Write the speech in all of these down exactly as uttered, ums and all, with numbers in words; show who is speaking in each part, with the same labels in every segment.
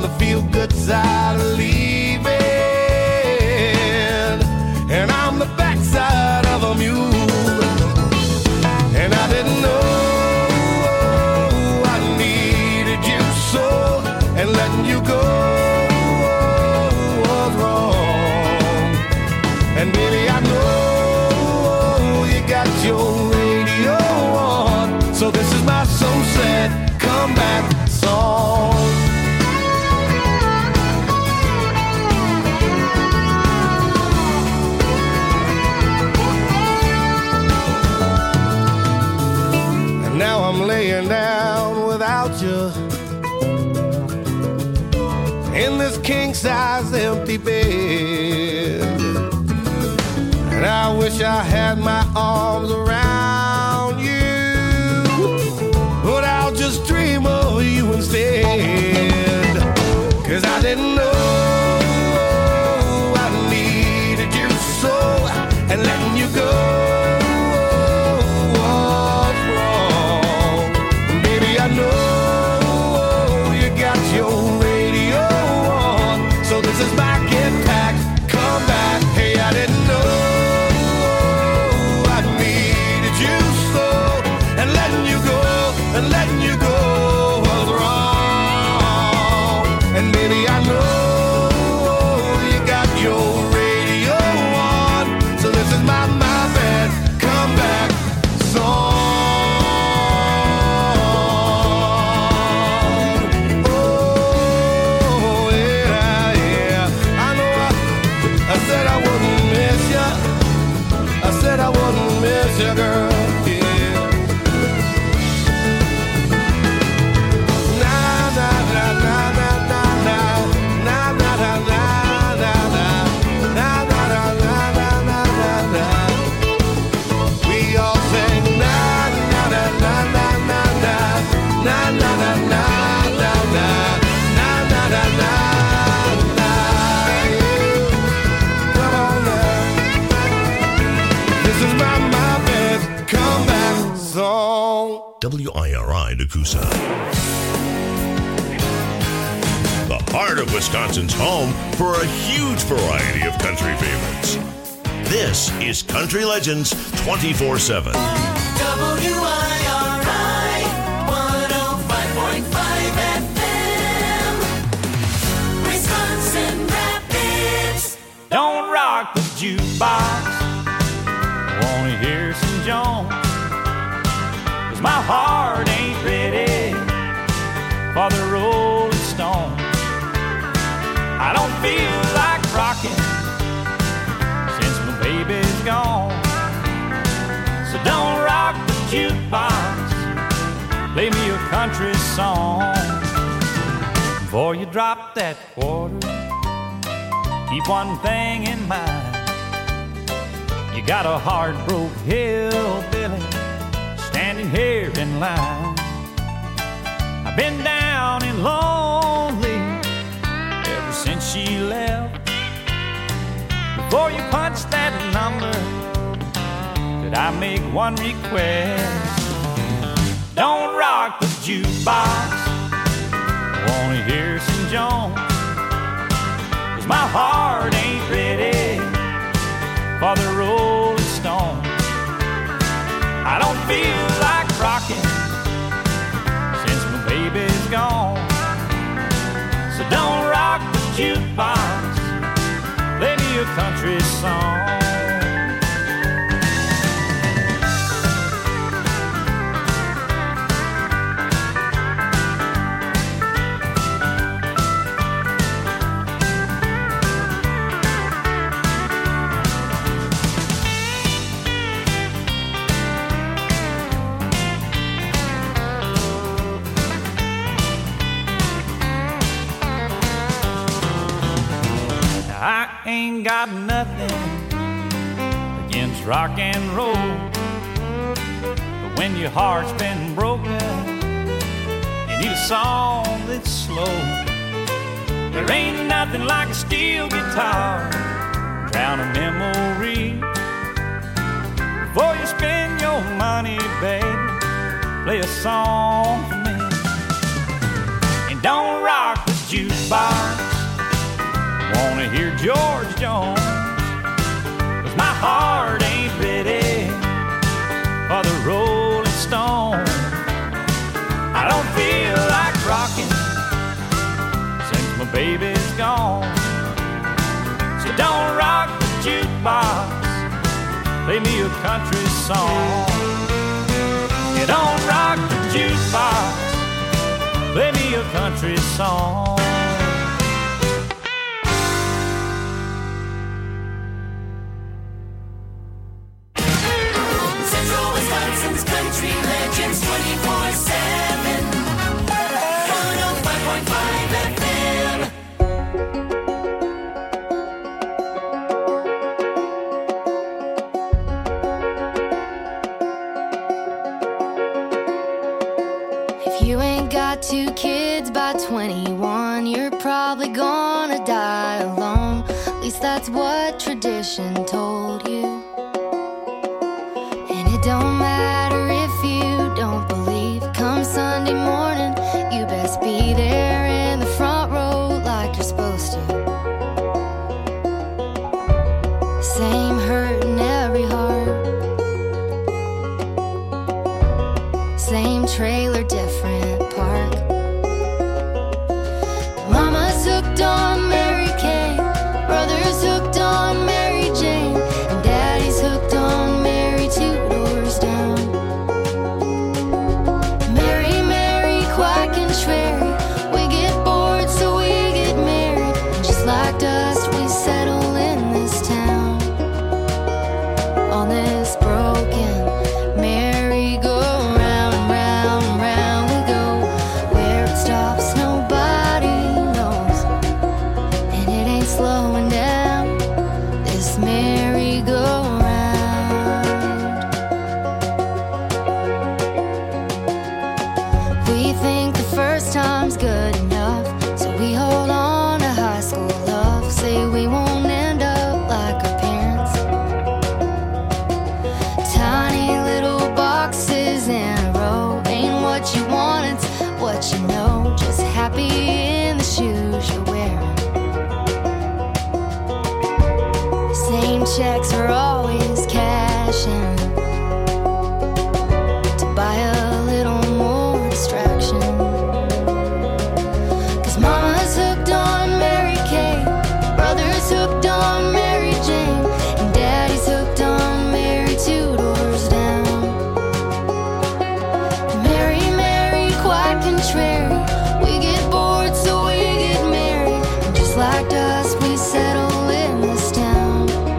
Speaker 1: the feel-good side of leaving, and I'm the backside of a mule, and I didn't know I needed you so, and letting you go was wrong. And baby, I know you got your radio on, so this is my so sad comeback song. And now I'm laying down without you in this king-size empty bed, and I wish I had my arms around you, but I'll just dream of you instead. Cause I didn't know I needed you so, and letting you go was wrong. Baby, I know you got your radio on, so this is my get back, come back. Hey, I didn't know I needed you so, and letting you go, and letting you go was wrong. And baby, I know you got your radio on, so this is my, my bad comeback song. Oh, yeah, yeah. I know I, I said I wouldn't miss ya. I said I wouldn't miss ya, girl.
Speaker 2: W I R I Nakusa. The heart of Wisconsin's home for a huge variety of country favorites. This is Country Legends twenty-four seven.
Speaker 3: W I R I one oh five point five F M, Wisconsin Rapids.
Speaker 4: Don't rock the jukebox, I wanna hear some Jones. My heart ain't ready for the Rolling Stone. I don't feel like rocking since my baby's gone. So don't rock the jukebox, play me a country song. Before you drop that quarter, keep one thing in mind. You got a heart-broke hillbilly standing here in line. I've been down and lonely ever since she left. Before you punch that number, could I make one request? Don't rock the jukebox, I wanna hear some Jones. Cause my heart ain't ready for the Rolling Stone. I don't feel like rocking since my baby's gone. So don't rock the jukebox, play me a country song. I ain't got nothing against rock and roll, but when your heart's been broken, you need a song that's slow. There ain't nothing like a steel guitar, drown a memory. Before you spend your money, baby, play a song for me. And don't rock the jukebox, play me a country song. You don't rock the jukebox, play me a country song.
Speaker 3: Central Wisconsin's Country Legends twenty-four seven. one oh five point five F M.
Speaker 5: If you ain't got two kids by twenty-one, you're probably gonna die alone. At least that's what tradition told you. And it don't matter if you don't believe. Come Sunday morning, you best be there in the front row like you're supposed to. Same hurt in every heart, same trailer, different park. Mama's hooked on Mary Kay, brother's hooked on Mary Jane, and daddy's hooked on Mary two doors down. Mary, Mary, quack and Sherry, we get bored so we get married, and just like dust we settle in this town. On this broken merry-go-round, round, round we go. Where it stops nobody knows, and it ain't slowing down, this merry-go-round. We think the first time's good enough, so we hold on to high school love. Say we won't end up like our parents, tiny little boxes in a row. Ain't what you want, it's what you know. Just happy in the shoes you're wearing. Same checks are always cashing to buy a little more distraction. Cause mama's hooked on Mary Kay, brother's hooked on Mary Jane, and daddy's hooked on Mary two doors down. Mary, Mary, quack and Sherry, we get bored so we get married, and just like dust we settle in this town.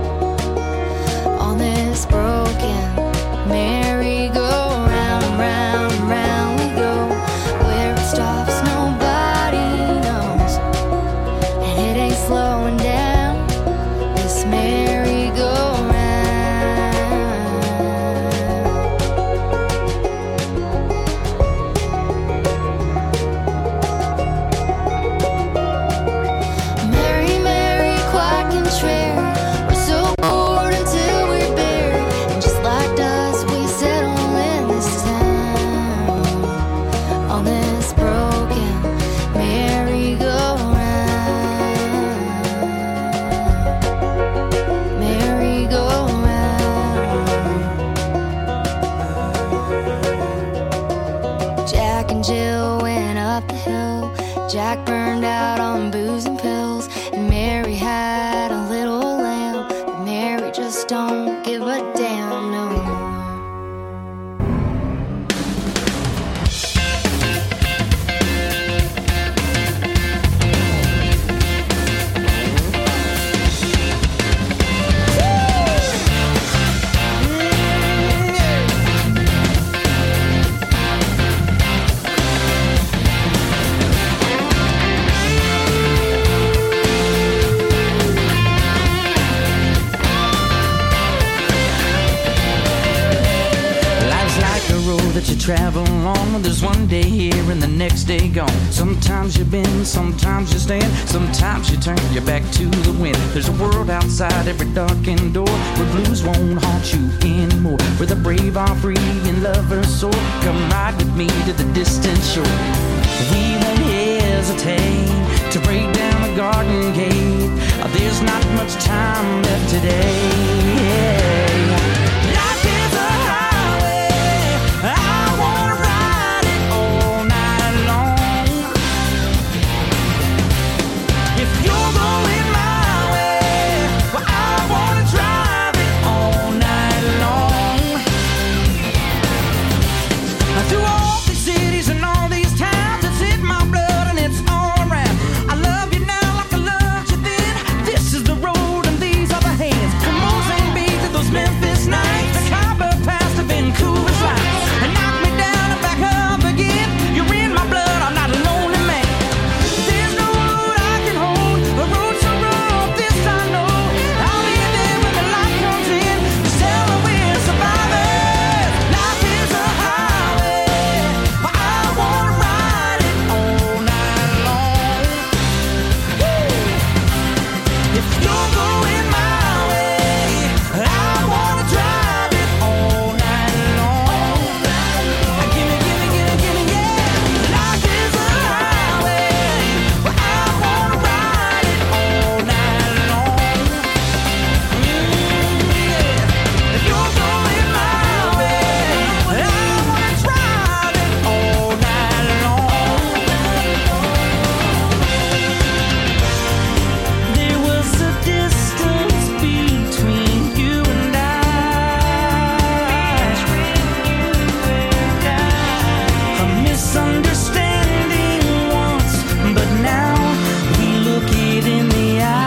Speaker 5: On this broken merry-go-round, round, round we go. Where it stops nobody knows, and it ain't slowing down, this merry-go-round. Mary, Mary, quack and Sherry, we're so bored until we're buried, and just like dust we settle in this town. On this broken merry-go-round, merry-go-round. Jack and Jill went up the hill. Jack burned out on booze and pills, and Mary had a little lamb, but Mary just don't give a damn no more.
Speaker 6: That you travel on, there's one day here and the next day gone. Sometimes you bend, sometimes you stand, sometimes you turn your back to the wind. There's a world outside every darkened door where blues won't haunt you anymore, where the brave are free and lovers soar. Come ride with me to the distant shore. We won't hesitate to break down the garden gate. There's not much time left today. Life is a highway, I wanna ride it all night long. If you're going my way, well, I wanna drive it all night long. misunderstanding once, but now we look it in the eye.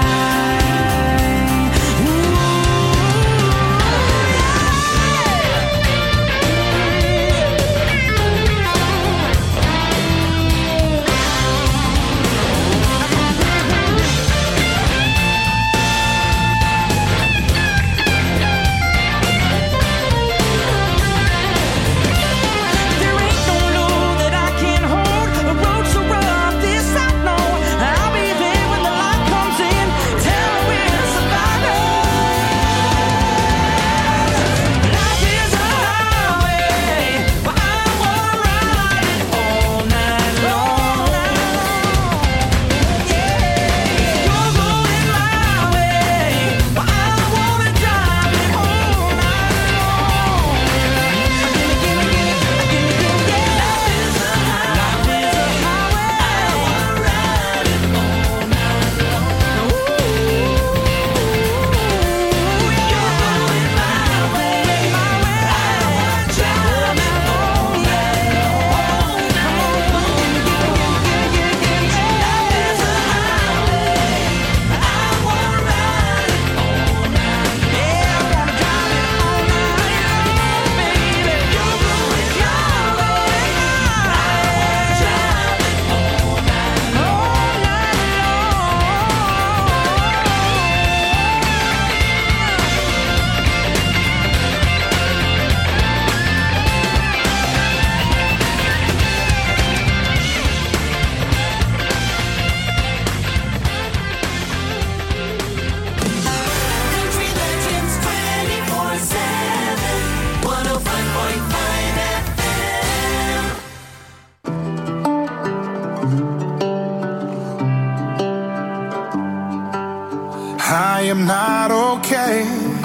Speaker 7: I am not okay.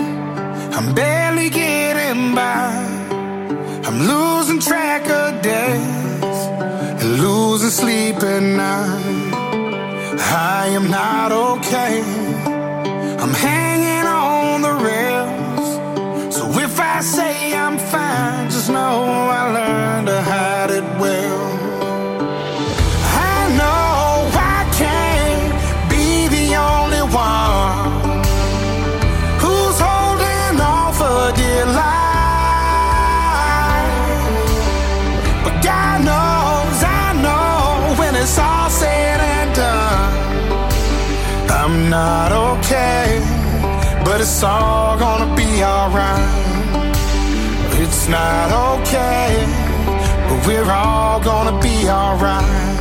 Speaker 7: I'm barely getting by. I'm losing track of days and losing sleep at night. I am not okay. I'm hanging on the rails. So if I say I'm fine, just know I learned to hide it well. I know I can't be the only one who's holding on for dear life. But God knows, I know, when it's all said and done, I'm not okay, but it's all gonna be alright. It's not okay, but we're all gonna be alright.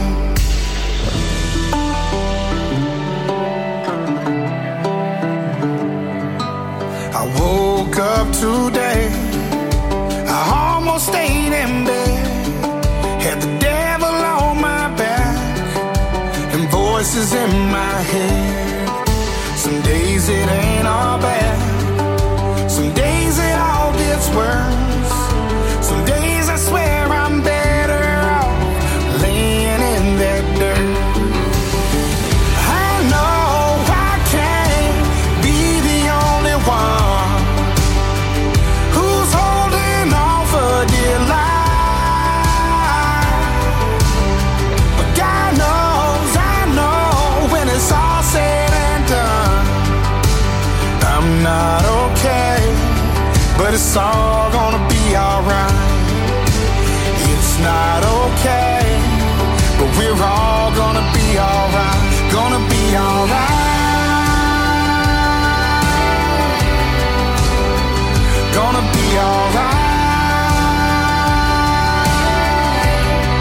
Speaker 7: I woke up today, I almost stayed in bed, had the devil on my back and voices in my head. Some days it ain't all bad, some days it all gets worse. Some days I swear I'm better off laying in that dirt. I know I can't be the only one who's holding on for dear life. But God knows, I know, when it's all said and done, I'm not okay, but it's all gonna be alright. It's not okay, but we're all gonna be alright. Gonna be alright. Gonna be alright.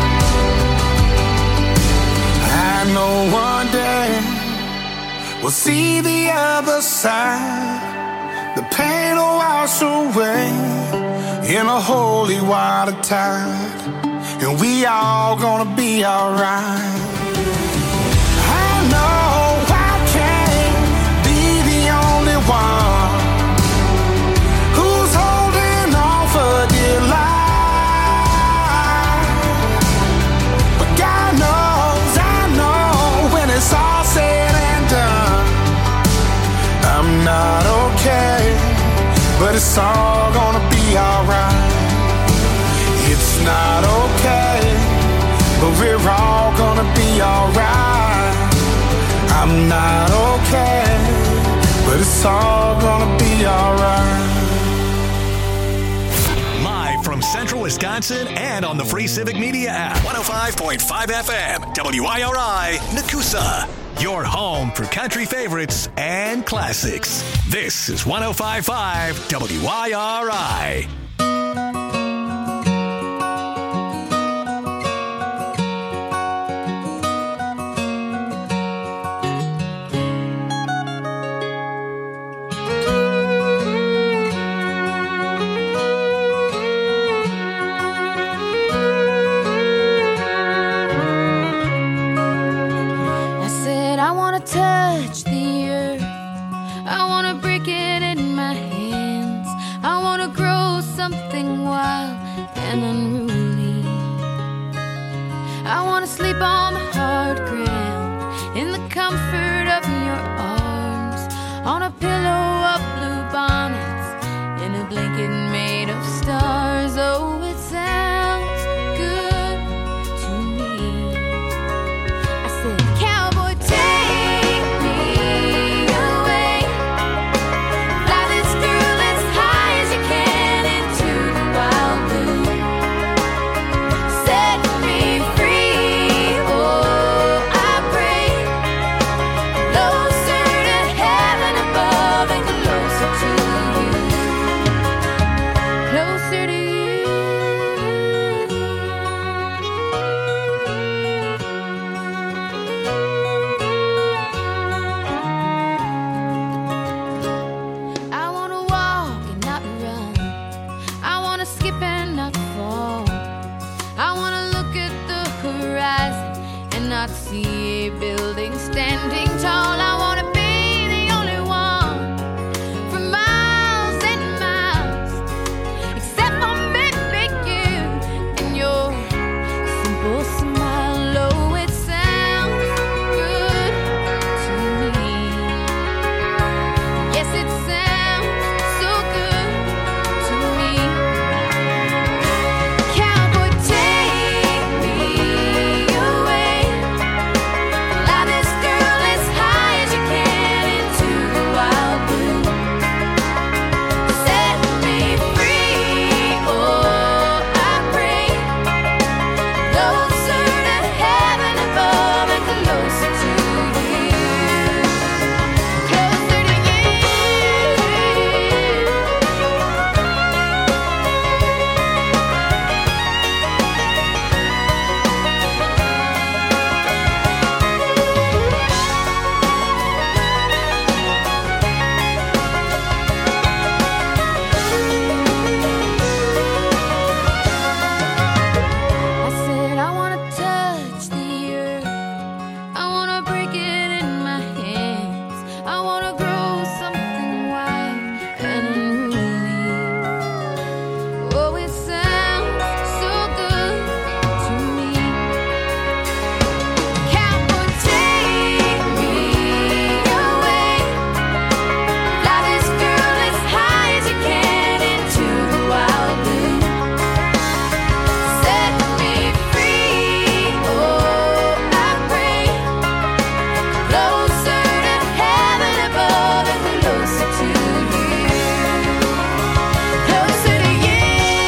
Speaker 7: I know one day we'll see the other side. The pain will wash away in a holy water tide, and we all gonna be alright. I know I can't be the only one who's holding on for dear life. But God knows, I know, when it's all said and done, I'm not okay, but it's all gonna be alright. It's not okay, but we're all gonna be alright. I'm not okay, but it's all gonna be alright.
Speaker 8: Live from Central Wisconsin and on the free Civic Media app. one oh five point five F M, W I R I, Nakusa. Your home for country favorites and classics. This is one oh five point five W I R I.
Speaker 5: Touch the earth, I wanna break it in my hands. I wanna grow something wild and unruly. I wanna sleep on the hard ground in the comfort of your arms, on a pillow of blue bonnets, in a blanket made of stars. Oh, it sounds good to me. I said, cowboy, take see a building standing tall. I want to be the only one for miles and miles, except for maybe you and your simple smile. Oh, it sounds good to me. Yes, it sounds so good to me. Cowboy, take me away. Fly this girl as high as you can into the wild blue. Set me free, oh, I pray. Closer to heaven above and closer to you. Closer to you. I said I wanna touch the earth, I wanna break it in my hands, I wanna grow something wild and unruly. Oh, it sounds so good to me. Cowboy, take me away. Fly this girl as high as you can into the wild blue. Set me free, oh, I pray. Closer to heaven above and closer to you. Closer to you.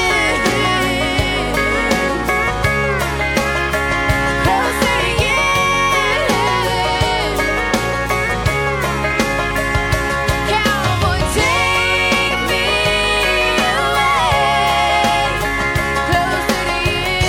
Speaker 5: Closer to you. Cowboy, take me away. Closer to you.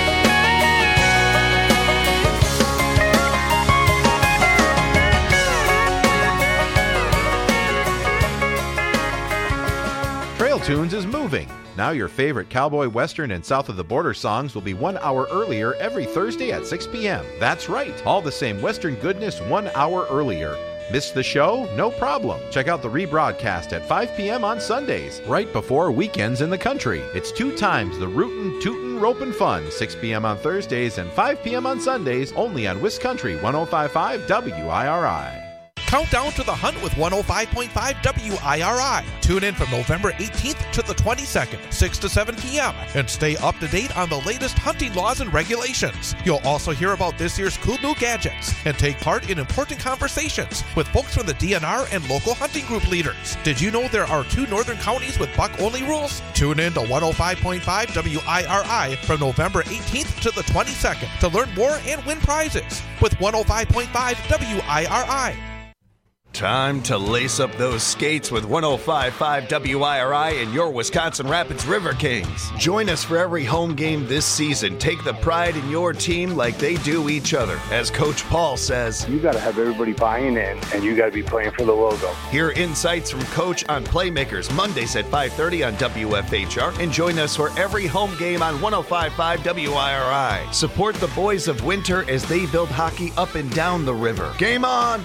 Speaker 9: Trail Tunes is moving. Now your favorite cowboy, western, and south of the border songs will be one hour earlier every Thursday at six p.m. That's right, all the same western goodness one hour earlier. Missed the show? No problem. Check out the rebroadcast at five p.m. on Sundays, right before weekends in the country. It's two times the rootin', tootin', ropin' fun, six p.m. on Thursdays and five p.m. on Sundays, only on Wiscountry one oh five point five W I R I.
Speaker 10: Count down to the hunt with one oh five point five W I R I. Tune in from November eighteenth to the twenty-second, six to seven p.m. and stay up to date on the latest hunting laws and regulations. You'll also hear about this year's cool new gadgets and take part in important conversations with folks from the D N R and local hunting group leaders. Did you know there are two northern counties with buck-only rules? Tune in to one oh five point five W I R I from November eighteenth to the twenty-second to learn more and win prizes with one oh five point five W I R I.
Speaker 11: Time to lace up those skates with one oh five point five W I R I and your Wisconsin Rapids River Kings. Join us for every home game this season. Take the pride in your team like they do each other. As Coach Paul says,
Speaker 12: you got to have everybody buying in, and you got to be playing for the logo.
Speaker 11: Hear insights from Coach on Playmakers Mondays at five thirty on W F H R, and join us for every home game on one oh five point five W I R I. Support the boys of Winter as they build hockey up and down the river. Game on!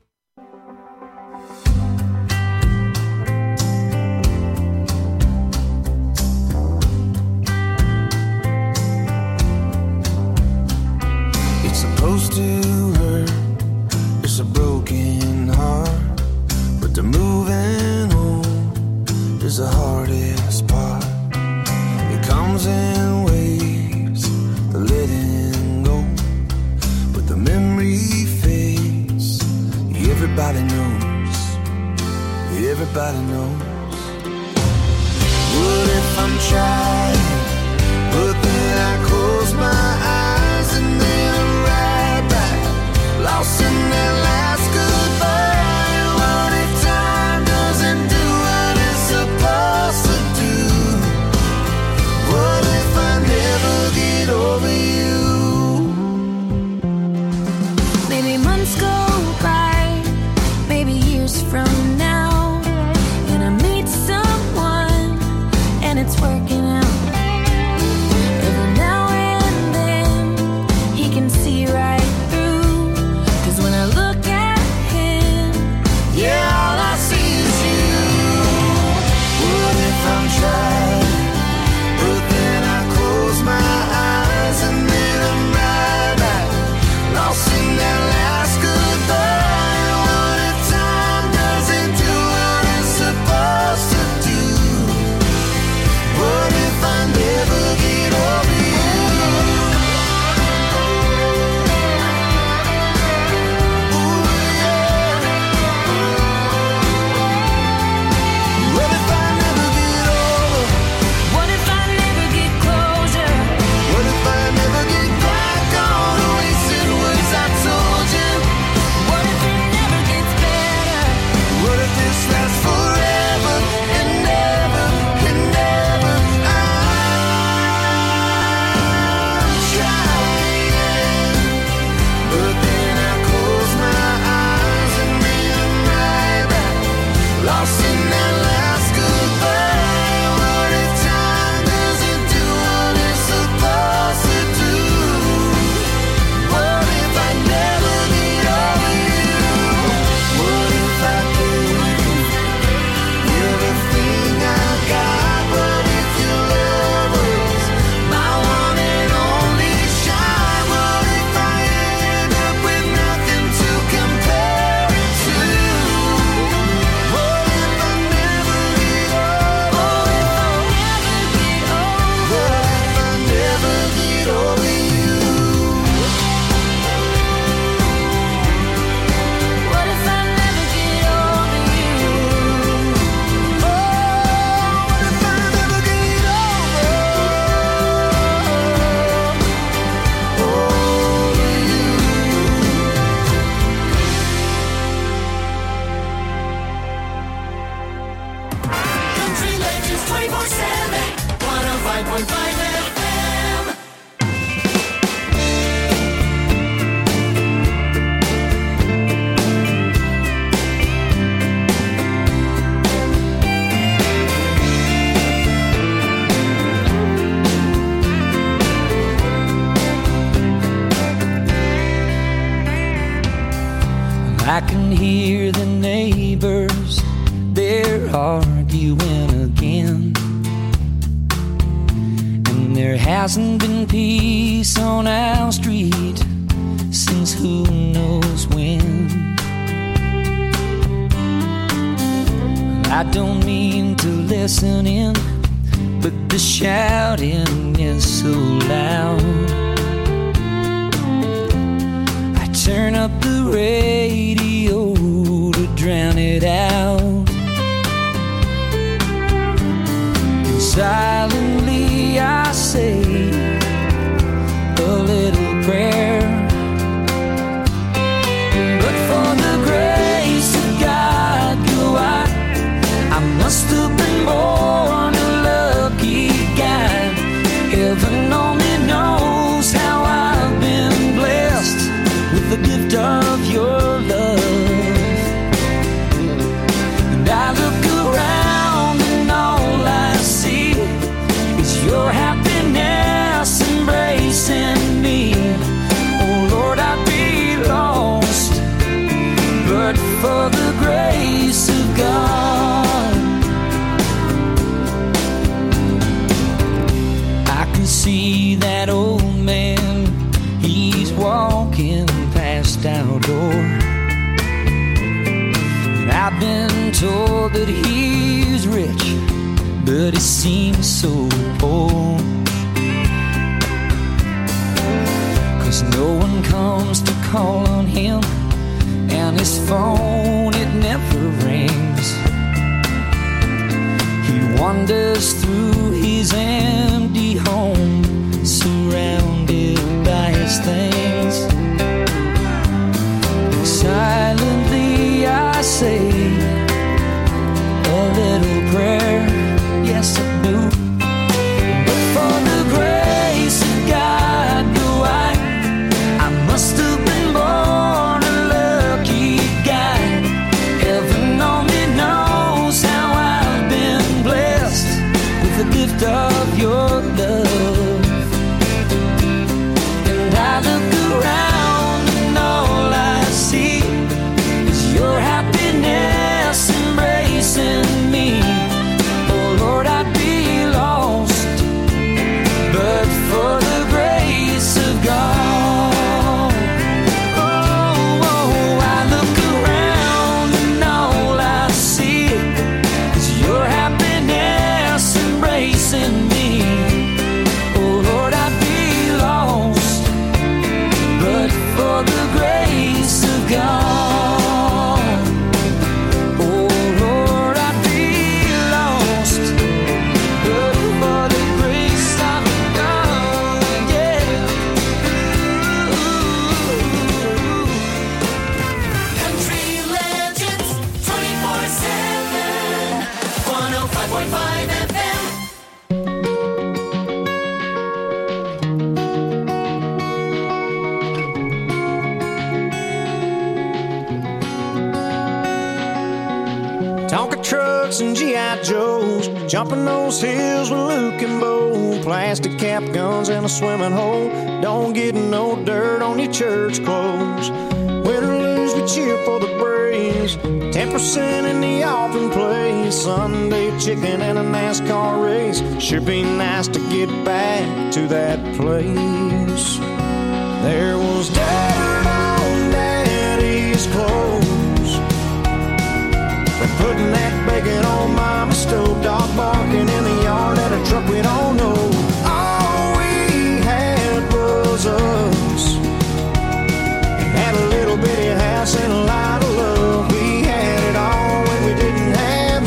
Speaker 13: Supposed to hurt, it's a broken heart, but the moving on is the hardest part. It comes in waves, the letting go, but the memory fades. Everybody knows, everybody knows. What if I'm trying, but then I close my eyes and then lost in that last goodbye. What if time doesn't do what it's supposed to do? What if I never get over you?
Speaker 5: Maybe months go by, maybe years from now, and I meet someone and it's working out. Every now and then he can see right.
Speaker 13: Yeah, all I see is you. What if I'm trying, but then I close my eyes and then I'm right back, lost in that last goodbye. What if time doesn't do what it's supposed to do? What if I never get over you?
Speaker 6: I can hear the neighbors, they're arguing again. And there hasn't been peace on our street since who knows when. I don't mean to listen in, but the shouting is so loud. I turn up the radio to drown it out. And silently I say a little prayer. But for the grace of God, go I, I must have been born a lucky guy. Heaven only knows how I've been blessed with the gift of your love. And I look around and all I see is your happiness embracing me. Oh Lord, I'd be lost but for the grace of God. I can see that old man, he's walking past our door. And I've been told that he's rich, but he seems so poor. 'Cause no one comes to call on him, and his phone, it never rings. He wanders through his empty home, surrounded by his things. And silently I say a little prayer, yes I do. But for the grace of God, do I, I must have been born a lucky guy. Heaven only knows how I've been blessed with the gift of your love. And I look around and all I see is your happiness embracing me. Oh Lord, I'd be lost but for the grace of God. Oh, oh, I look around and all I see is your happiness embracing me. Oh Lord, I'd be lost but for the grace of God. Oh Lord, I'd be lost but for the grace of God. Yeah.
Speaker 3: Country Legends twenty-four seven, one oh five point five F M.
Speaker 14: Tonka trucks and G I Joes, jumping those hills with Luke and Bo. Plastic cap guns and a swimming hole. Don't get no dirt on your church clothes. Win or lose, we cheer for the Braves. Ten percent in the offering place. Sunday chicken and a NASCAR race. Sure be nice to get back to that place. There was dirt on Daddy's clothes. We're putting that bacon on Mama's stove. Dog barking in the yard at a truck we don't know. All we had was us. Had a little bitty house and a lot of love. We had it all when we didn't have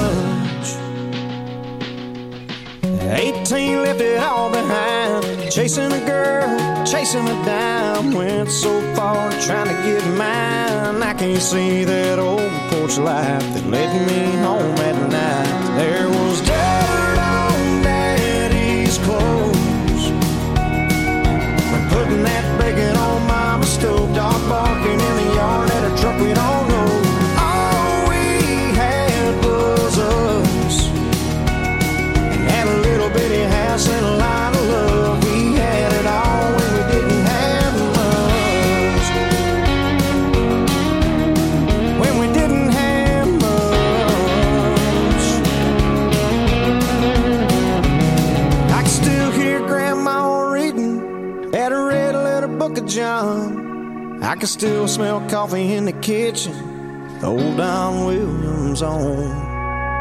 Speaker 14: much. Eighteen left it all behind. Chasing a girl, chasing a dime. Went so far trying to get mine. I can't see that old porch light that led me home at night. There was dirt on Daddy's clothes. We're putting that bacon on Mama's stove. Dog barking in the yard at a truck we don't know. All we had was us. And had a little bitty house and a lot of love. We had it all when we didn't have much. When we didn't have much. I can still hear Grandma reading at a red letter book of John. I can still smell coffee in the kitchen, old Don Williams on.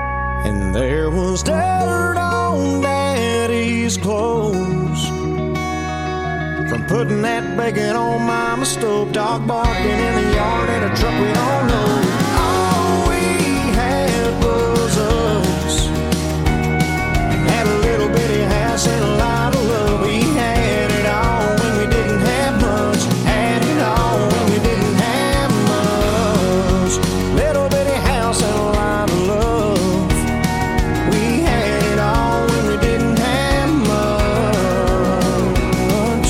Speaker 14: and there was dirt on Daddy's clothes from putting that bacon on Mama's stove. Dog barking in the yard and a truck we don't know. All we had was us, and had a little bitty house and a lot of love. We had it all when we didn't have much. Had it all when we didn't have much. Little bitty house and a lot of love. We had it all when we didn't have much.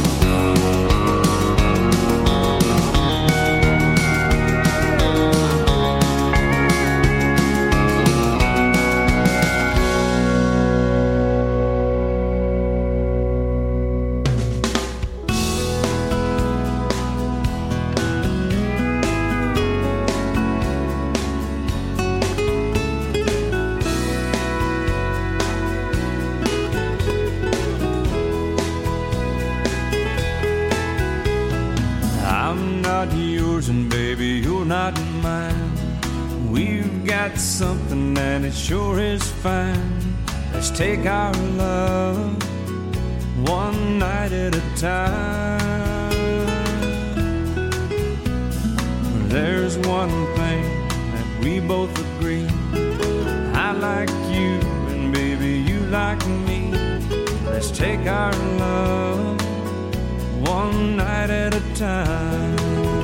Speaker 4: I'm not yours and baby, you're not mine. We've got something and it sure is fine. Let's take our love one night at a time. There's one thing that we both agree. I like you and baby you like me. Let's take our love one night at a time.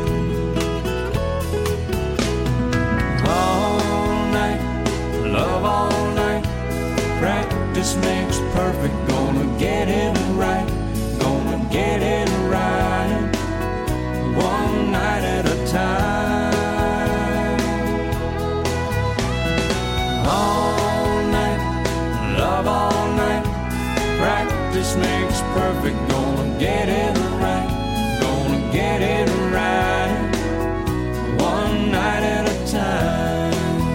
Speaker 4: All night, love all night. Practice makes perfect. Gonna get it right. Gonna get it right. One night at a time. All night, love all night. Practice makes perfect. Gonna get it right. Gonna get it right. One night at a time.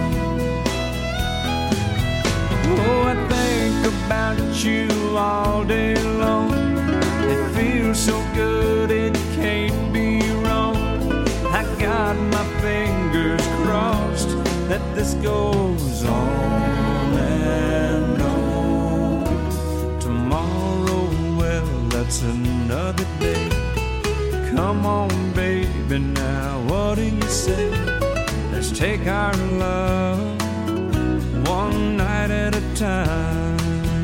Speaker 4: Oh, I think about you all day long. It feels so good, it can't be wrong. I got my fingers crossed that this goes on and on. Tomorrow, well, that's another day. Come on, baby, now what do you say? Let's take our love one night at a time.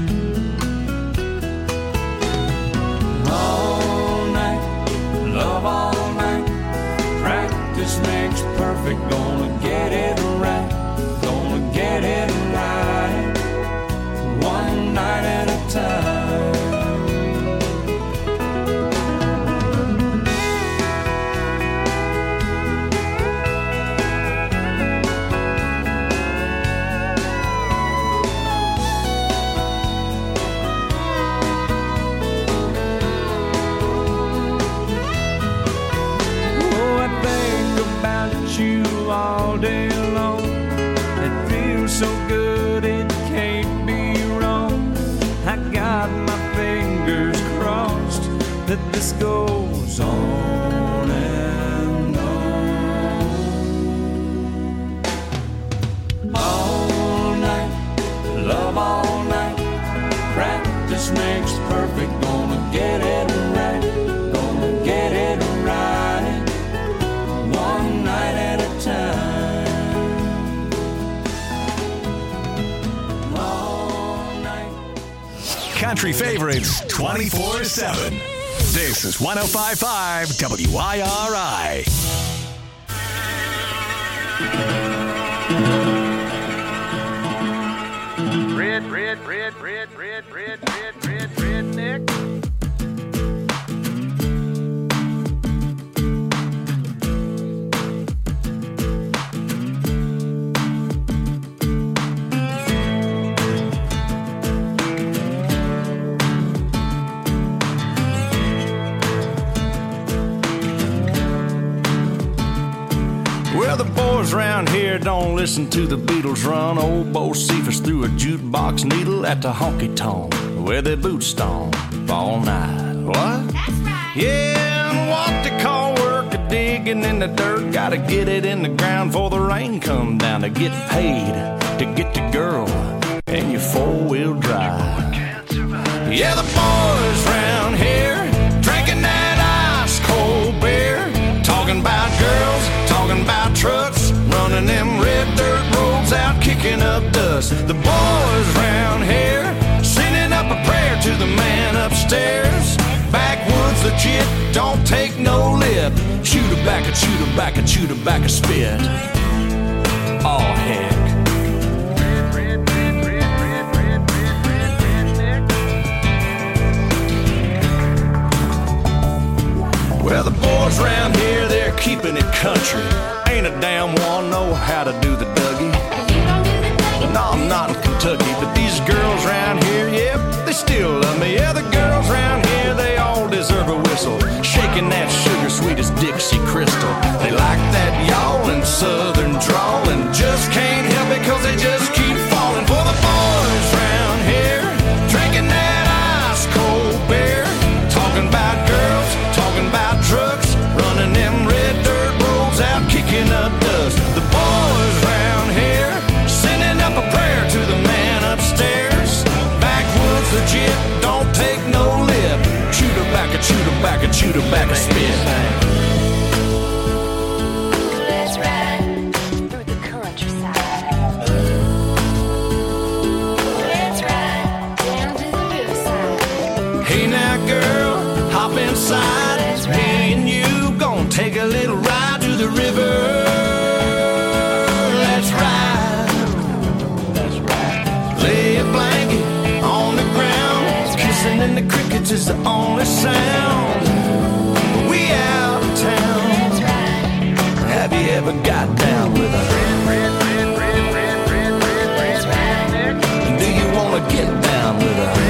Speaker 4: All night, love all night. Practice makes perfect. Gonna get it right. Gonna get it right. One night at a time. You all day long. It feels so good, it can't be wrong. I got my fingers crossed that this goes on and on. All night, love all night. Practice makes perfect. Gonna get it right. Gonna get it right. One night at a time. All night.
Speaker 8: Country favorites twenty-four seven. This is one oh five point five W I R I.
Speaker 15: Red, red, red, red, red, red, red, red, redneck.
Speaker 4: Well, the boys around here don't listen to the Beatles run. Old Bo Cephas threw a jukebox needle at the honky-tonk where they boot stomp all night. What? That's right. Yeah, and what they call work a digging in the dirt. Gotta get it in the ground before the rain come down to get paid, to get to
Speaker 16: girl and your four-wheel drive.
Speaker 1: Yeah, the boys round here drinking that ice cold beer, talking about girls, talking about trucks, running them red dirt roads out, kicking up dust. The boys round here sending up a prayer to the man upstairs. Backwoods legit, don't take no lip. Chew tobacco, chew tobacco, chew tobacco, spit. Oh heck. Well, the boys round here, they're keeping it country. Ain't a damn one know how to do the Dougie. No, I'm not in Kentucky, but these girls round here, yep, they still love me. Yeah, the girls round here, they all deserve a whistle. Shaking that sugar sweet as Dixie Crystal. They like that yawling southern drawl and just can't help it cause they just keep falling for the boys round here. Drinking that ice cold beer, talking about girls, talking about trucks, running them red dirt roads out, kicking up dust. The boys round here sending up a prayer to the man upstairs. Backwoods legit, don't take no lip. Chew tobacco, chew tobacco, chew tobacco, spit.
Speaker 5: Let's ride through the countryside. Let's ride down to the riverside.
Speaker 1: Hey now girl, hop inside. Me and you gon' take a little ride to the river. Let's ride. Let's ride. Lay a blanket on the ground. Kissing in the crickets is the only sound. We out of town. Let's ride. Have you ever got down with a Let's ride. Do you wanna get down with a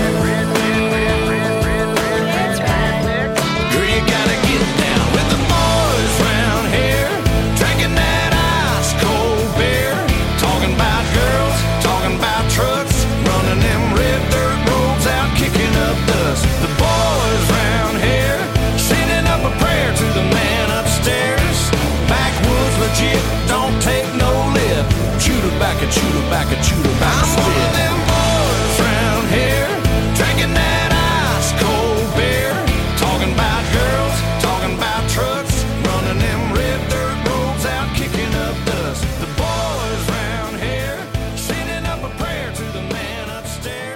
Speaker 1: don't take no lip. Chew tobacco, chew tobacco, chew tobacco, spit. I'm one of them boys round here, drinking that ice cold beer, talking about girls, talking about trucks, running them red dirt roads out, kicking up dust. The boys round here, sending up a prayer to the man upstairs.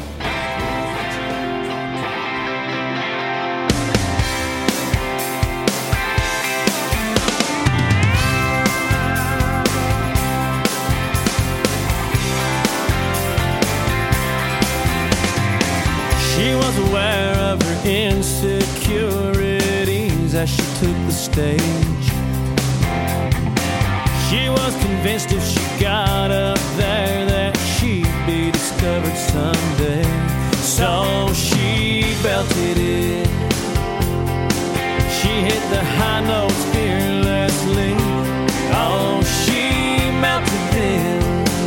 Speaker 14: She was aware of her insecurities as she took the stage. She was convinced if she got up there that she'd be discovered someday. So she belted it. She hit the high notes fearlessly. Oh, she melted them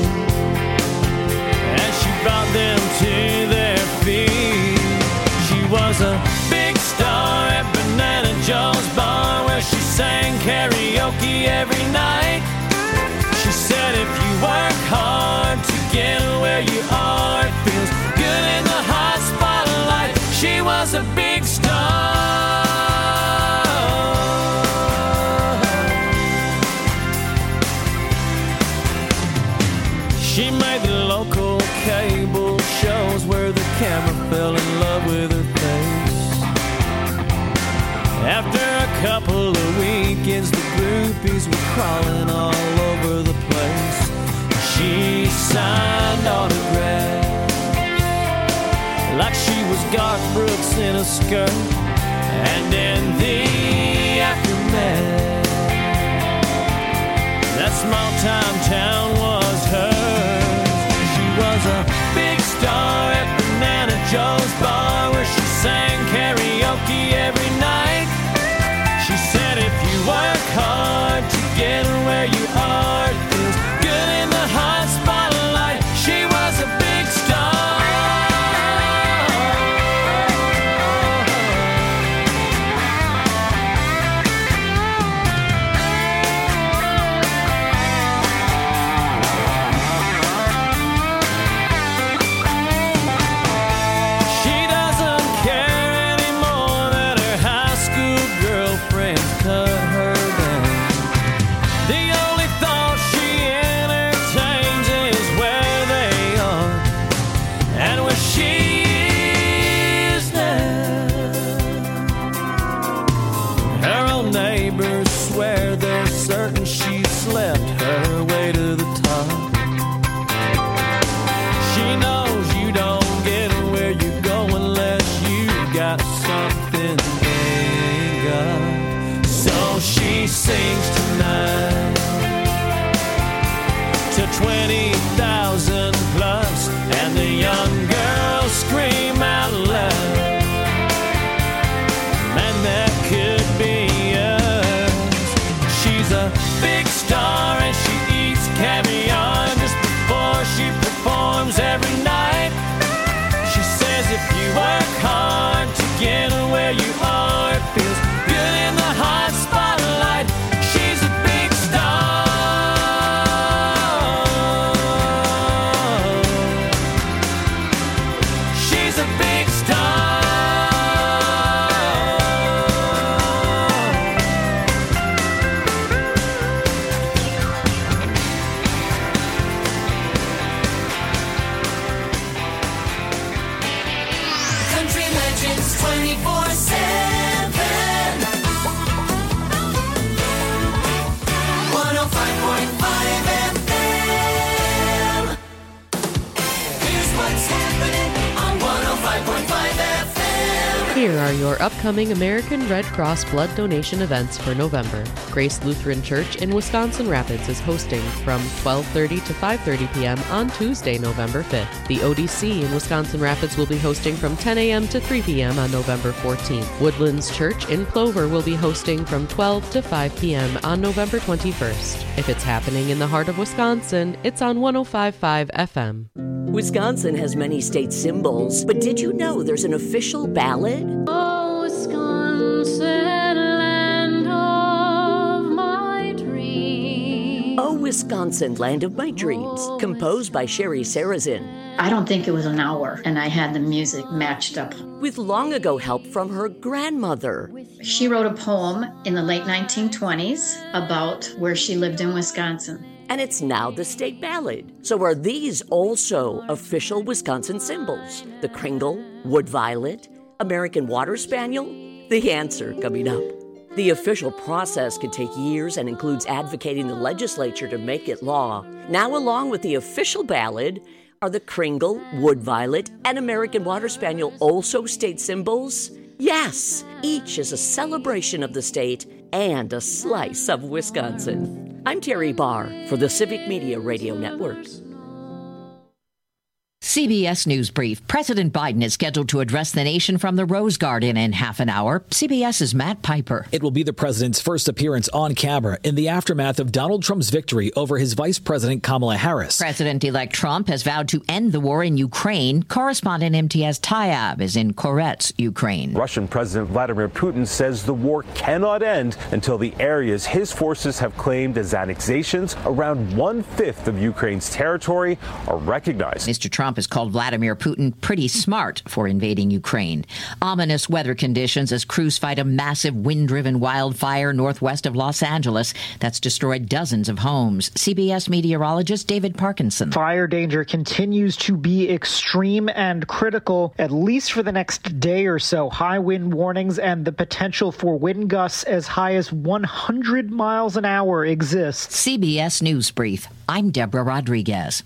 Speaker 14: as she brought them to their feet. Was a big star at Banana Joe's bar where she sang karaoke every night. She said if you work hard to get where you are, it feels good in the hot spotlight. She was a big star. She made the local cable shows where the camera fell in love with her face. After a couple of weekends, the groupies were crawling all over the place. She signed autographs like she was Garth Brooks in a skirt. And in the aftermath, that small-time town was hers. She was a big star at Banana Joe's bar where she sang karaoke every night. She said if you work hard to get where you are, it feels good in the hot spotlight. She was a big star.
Speaker 17: sings tonight to twenty thousand plus, and the young girls scream out loud, man, that could be us. She's a big star and she eats caviar just before she performs every night. She says if you work hard to get where you are, it feels good in the hot spotlight. She's a big star. She's a big star.
Speaker 3: Country Legends twenty-four seven. one oh five point five F M. Here's what's happening on one oh five point five F M.
Speaker 18: Here are your upcoming American Red Cross blood donation events for November. Grace Lutheran Church in Wisconsin Rapids is hosting from twelve thirty to five thirty p.m. on Tuesday, November fifth. The O D C in Wisconsin Rapids will be hosting from ten a.m. to three p.m. on November fourteenth. Woodlands Church in Plover will be hosting from twelve to five p.m. on November twenty-first. If it's happening in the heart of Wisconsin, it's on one oh five point five F M.
Speaker 19: Wisconsin has many state symbols, but did you know there's an official ballad?
Speaker 5: Oh, Wisconsin, land of my dreams.
Speaker 19: Oh, Wisconsin, Land of My Dreams, composed by Sherry Sarazin.
Speaker 20: I don't think it was an hour, and I had the music matched up.
Speaker 19: With long ago help from her grandmother.
Speaker 20: She wrote a poem in the late nineteen twenties about where she lived in Wisconsin.
Speaker 19: And it's now the state ballad. So are these also official Wisconsin symbols? The Kringle, Wood Violet, American Water Spaniel? The answer coming up. The official process can take years and includes advocating the legislature to make it law. Now, along with the official ballad, are the Kringle, Wood Violet, and American Water Spaniel also state symbols? Yes, each is a celebration of the state and a slice of Wisconsin. I'm Terry Barr for the Civic Media Radio Network.
Speaker 21: C B S News Brief. President Biden is scheduled to address the nation from the Rose Garden in half an hour. CBS's Matt Piper.
Speaker 22: It will be the president's first appearance on camera in the aftermath of Donald Trump's victory over his vice president Kamala Harris.
Speaker 21: President-elect Trump has vowed to end the war in Ukraine. Correspondent M T S Tayyab is in Korets, Ukraine.
Speaker 23: Russian President Vladimir Putin says the war cannot end until the areas his forces have claimed as annexations, around one-fifth of Ukraine's territory, are recognized.
Speaker 21: Mister Trump has called Vladimir Putin pretty smart for invading Ukraine. Ominous weather conditions as crews fight a massive wind-driven wildfire northwest of Los Angeles that's destroyed dozens of homes. C B S meteorologist David Parkinson.
Speaker 24: Fire danger continues to be extreme and critical, at least for the next day or so. High wind warnings and the potential for wind gusts as high as one hundred miles an hour exists.
Speaker 21: C B S News Brief. I'm Deborah Rodriguez.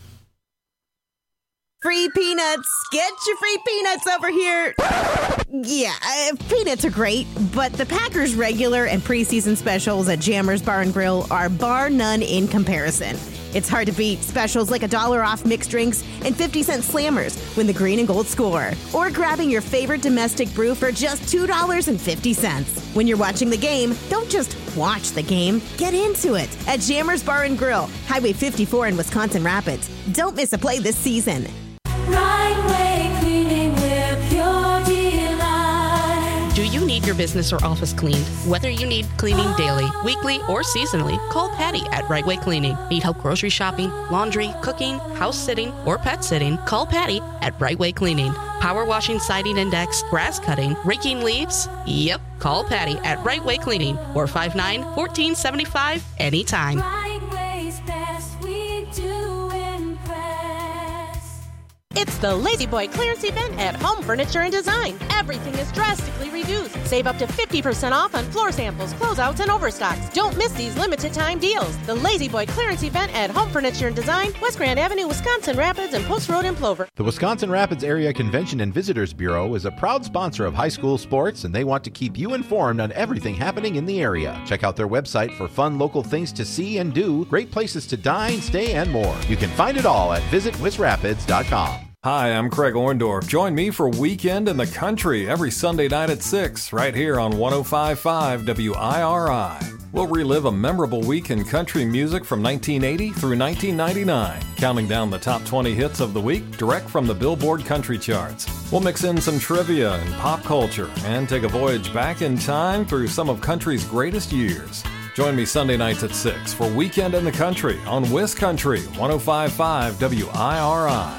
Speaker 25: Free peanuts. Get your free peanuts over here. Yeah, uh, peanuts are great, but the Packers regular and preseason specials at Jammers Bar and Grill are bar none in comparison. It's hard to beat specials like a dollar off mixed drinks and fifty cent slammers when the green and gold score. Or grabbing your favorite domestic brew for just two dollars and fifty cents. When you're watching the game, don't just watch the game. Get into it at Jammers Bar and Grill, Highway fifty-four in Wisconsin Rapids. Don't miss a play this season.
Speaker 3: Right Way Cleaning, we're pure delight.
Speaker 26: Do you need your business or office cleaned? Whether you need cleaning daily, weekly, or seasonally, call Patty at Right Way Cleaning. Need help grocery shopping, laundry, cooking, house sitting, or pet sitting? Call Patty at Right Way Cleaning. Power washing, siding index, grass cutting, raking leaves? Yep, call Patty at Right Way Cleaning, four five nine, one four seven five, anytime.
Speaker 3: Right Way's best, we do impress.
Speaker 26: It's the Lazy Boy clearance event at Home Furniture and Design. Everything is drastically reduced. Save up to fifty percent off on floor samples, closeouts, and overstocks. Don't miss these limited time deals. The Lazy Boy clearance event at Home Furniture and Design, West Grand Avenue, Wisconsin Rapids, and Post Road in Plover.
Speaker 2: The Wisconsin Rapids Area Convention and Visitors Bureau is a proud sponsor of high school sports, and they want to keep you informed on everything happening in the area. Check out their website for fun local things to see and do, great places to dine, stay, and more. You can find it all at visit wis rapids dot com.
Speaker 7: Hi, I'm Craig Orndorff. Join me for Weekend in the Country every Sunday night at six, right here on one oh five point five W I R I. We'll relive a memorable week in country music from nineteen eighty through nineteen ninety-nine, counting down the top twenty hits of the week direct from the Billboard Country Charts. We'll mix in some trivia and pop culture and take a voyage back in time through some of country's greatest years. Join me Sunday nights at six for Weekend in the Country on Wis Country, one oh five point five W I R I.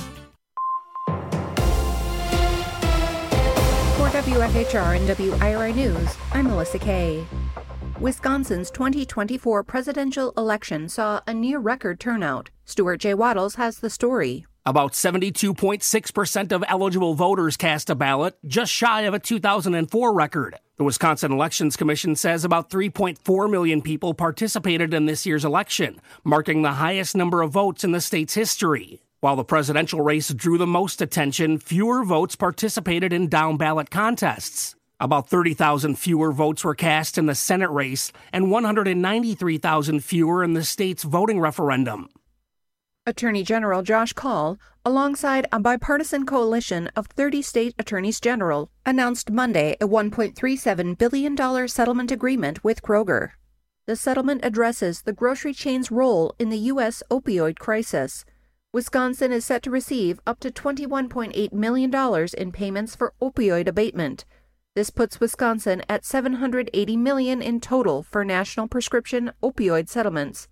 Speaker 9: For W F H R and W I R I News, I'm Melissa Kay. Wisconsin's twenty twenty-four presidential election saw a near-record turnout. Stuart J. Waddles has the story.
Speaker 10: About seventy-two point six percent of eligible voters cast a ballot, just shy of a two thousand four record. The Wisconsin Elections Commission says about three point four million people participated in this year's election, marking the highest number of votes in the state's history. While the presidential race drew the most attention, fewer votes participated in down-ballot contests. About thirty thousand fewer votes were cast in the Senate race and one hundred ninety-three thousand fewer in the state's voting referendum.
Speaker 9: Attorney General Josh Kaul, alongside a bipartisan coalition of thirty state attorneys general, announced Monday a one point three seven billion dollars settlement agreement with Kroger. The settlement addresses the grocery chain's role in the U S opioid crisis. Wisconsin is set to receive up to twenty-one point eight million dollars in payments for opioid abatement. This puts Wisconsin at seven hundred eighty million dollars in total for national prescription opioid settlements.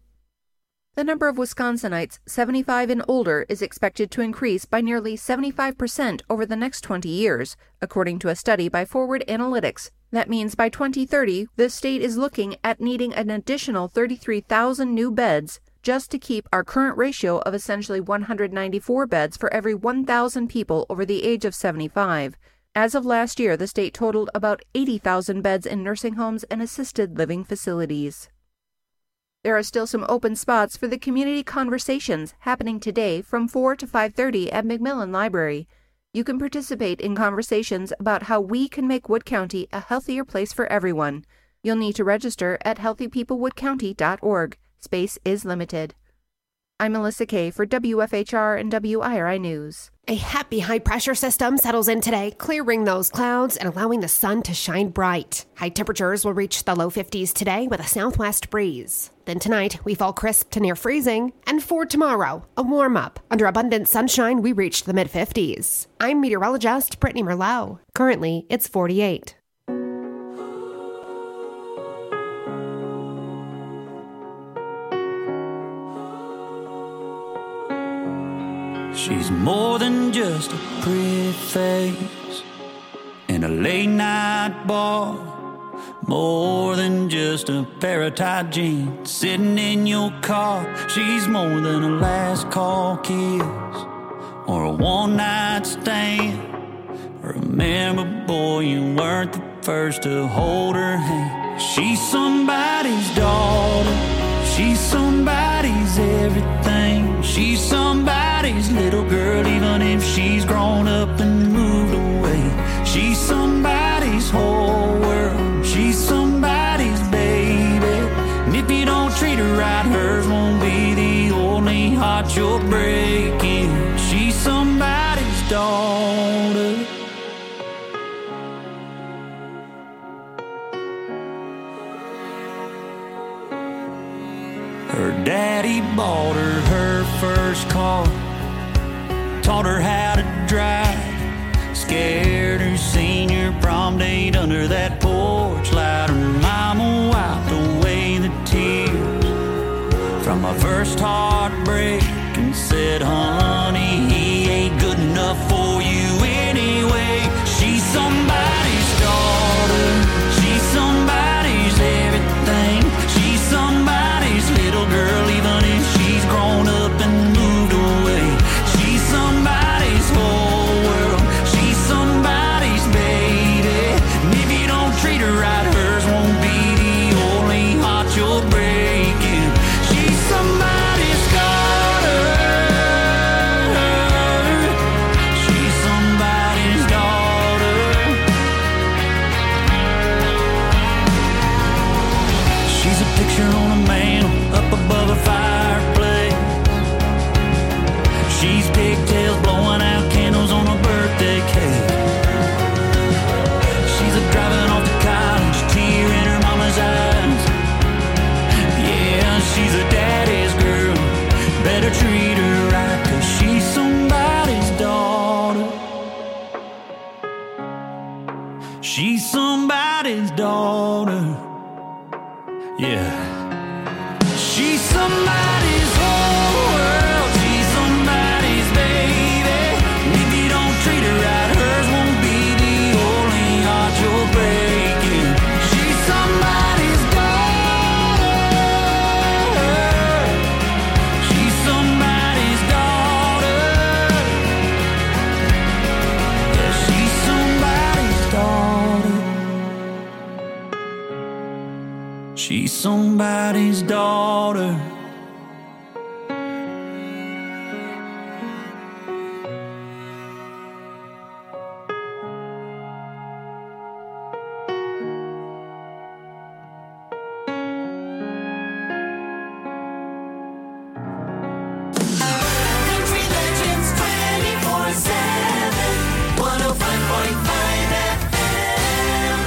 Speaker 9: The number of Wisconsinites seventy-five and older is expected to increase by nearly seventy-five percent over the next twenty years, according to a study by Forward Analytics. That means by twenty thirty, the state is looking at needing an additional thirty-three thousand new beds just to keep our current ratio of essentially one hundred ninety-four beds for every one thousand people over the age of seventy-five. As of last year, the state totaled about eighty thousand beds in nursing homes and assisted living facilities. There are still some open spots for the community conversations happening today from four to five thirty at McMillan Library. You can participate in conversations about how we can make Wood County a healthier place for everyone. You'll need to register at healthy people wood county dot org. Space is limited. I'm Melissa Kay for W F H R and W I R I News.
Speaker 11: A happy high-pressure system settles in today, clearing those clouds and allowing the sun to shine bright. High temperatures will reach the low fifties today with a southwest breeze. Then tonight, we fall crisp to near freezing. And for tomorrow, a warm-up. Under abundant sunshine, we reached the mid-fifties. I'm meteorologist Brittany Merlot. Currently, it's forty-eight.
Speaker 12: She's more than just a pretty face in a late night bar, more than just a pair of tight jeans sitting in your car. She's more than a last call kiss or a one night stand. Remember, boy, you weren't the first to hold her hand. She's somebody's daughter, she's somebody's everything. She's somebody's little girl, even if she's grown up and moved away. She's somebody's whole world, she's somebody's baby. And if you don't treat her right, hers won't be the only heart you're breaking. She's somebody's daughter. Her daddy bought her her first car, taught her how to drive, scared her senior prom date under that porch light. Her mama wiped away the tears from my first heartbreak and said, honey, he ain't good enough for you anyway. She's somebody's daughter, she's somebody's everything. She's somebody's little girl, even if she's grown up and moved away. She's somebody picture on a mantle up above a fireplace. She's pigtails blowing out candles on a birthday cake. She's a driving off to college, tear in her mama's eyes. Yeah, she's a daddy's girl, better treat her right, 'cause she's somebody's daughter. She's somebody's daughter. Yeah. She's somebody's whole world. She's somebody's baby. And if you don't treat her right, hers won't be the only heart you're breaking. She's somebody's daughter. She's somebody's daughter. Yeah, she's somebody's daughter. She's somebody's daughter.
Speaker 3: Country Legends twenty-four seven, one oh five point five F M.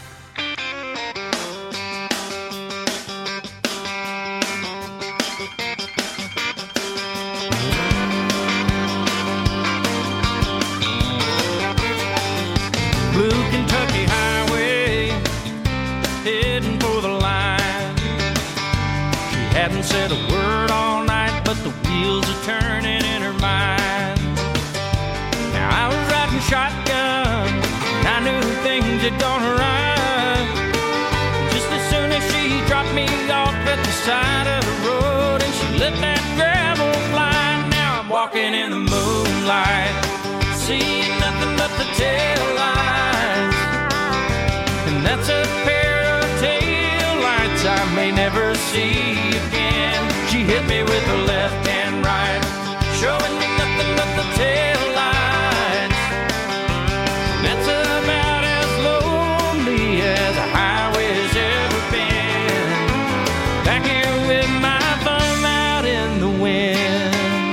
Speaker 17: Blue Kentucky Highway, heading for the line. She hadn't said a word all night, but the wheels are turning in her mind. Now I was riding shotgun, and I knew things had gone right. Just as soon as she dropped me off at the side of the road, and she let that gravel fly. Now I'm walking in the moonlight, seeing nothing but the tail lights. And that's a pair of tail lights I may never see again. She hit me with her left and right, showing me nothing but the tail lights. And that's about as lonely as a highway's ever been. Back here with my thumb out in the wind.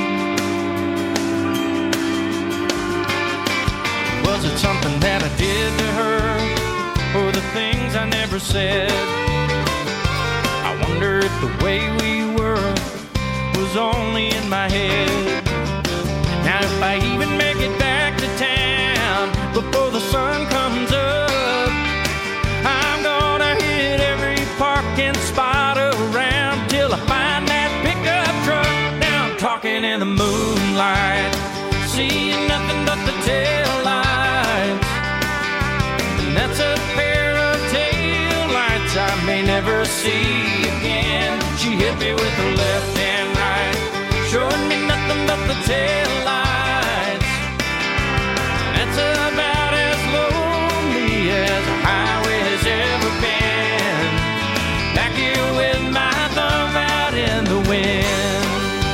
Speaker 17: Was it something that I did to her, or the things I never said? I wonder if the way we were was only in my head. Now if I even make it back to town before the sun comes up, I'm gonna hit every parking spot around till I find that pickup truck. Now I'm talking in the moonlight, seeing nothing but the tail lights. And that's a pair of tail lights I may never see again. She hit me with her left and right, showing me nothing but the tail lights. That's about as lonely as a highway has ever been. Back here with my thumb out in the wind.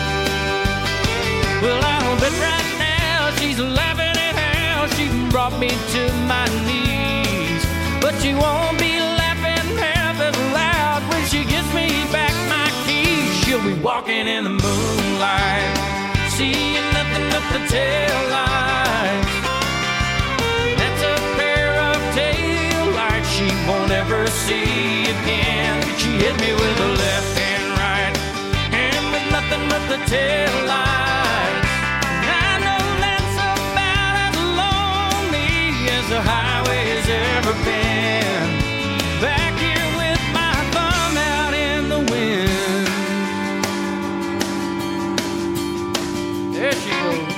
Speaker 17: Well, I'll bet right now she's laughing at how she brought me to my knees. But she won't be laughing half as loud when she gives me back my keys. She'll be walking in the moonlight, seeing nothing but the tail lights. That's a pair of tail lights she won't ever see again. She hit me with her left and right, and with nothing but the tail lights. I know that's about as lonely as the highway has ever been. Back here with my thumb out in the wind. There she goes.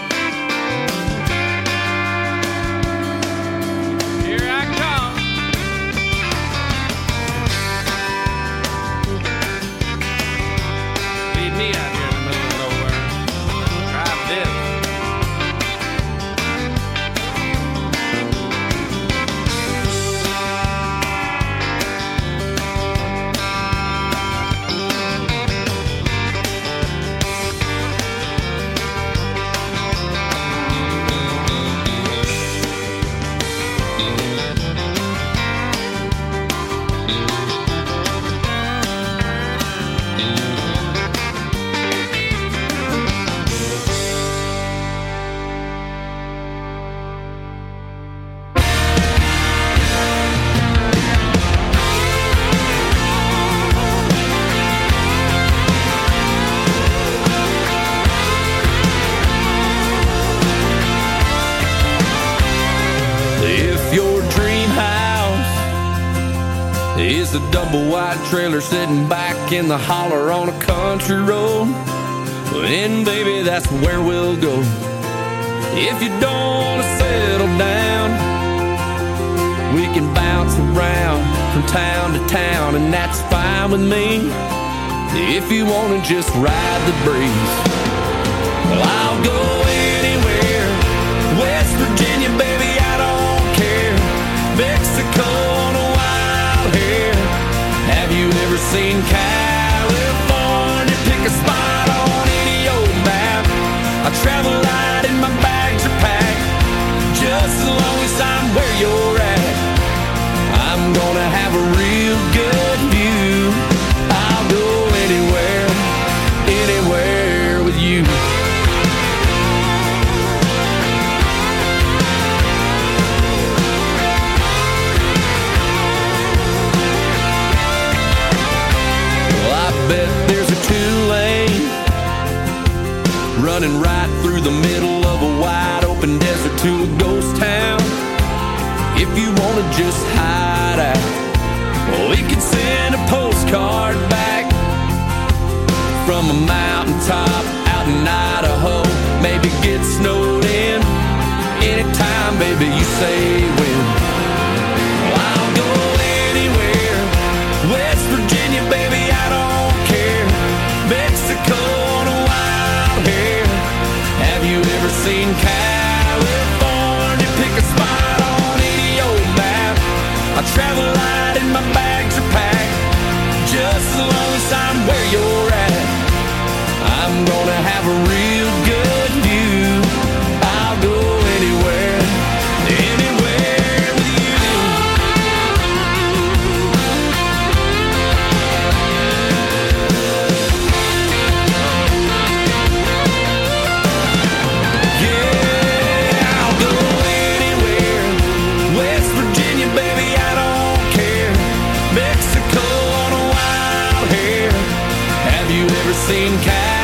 Speaker 17: Here I come. Leave me out here in the middle of nowhere. old white trailer sitting back in the holler on a country road. And baby, that's where we'll go. If you don't want to settle down, we can bounce around from town to town, and that's fine with me. If you want to just ride the breeze, well, I'll go anywhere. West Virginia, baby, I don't care. Mexico on a wild hair. Have you ever seen California? Pick a spot on any old map. I travel light and my bags are packed. Just as long as I'm where you're at, I'm gonna have a real good view. I'll go anywhere, anywhere with you. Well, I bet there's a two-lane running right through the middle of a wide open desert to a ghost town. If you want to just hide out, well, we could send a postcard back from a mountaintop out in Idaho. Maybe get snowed in anytime, baby, you say when. Well, I'll go anywhere. West Virginia, baby, I don't care. Mexico on a wild hair. Have you ever seen California? Pick a spot on any old map. I travel light and my bags are packed. Just as long as I'm where you're at, I'm gonna have a real good view. I'll go anywhere, anywhere with you. Yeah, I'll go anywhere. West Virginia, baby, I don't care. Mexico on a wild hair. Have you ever seen Cal?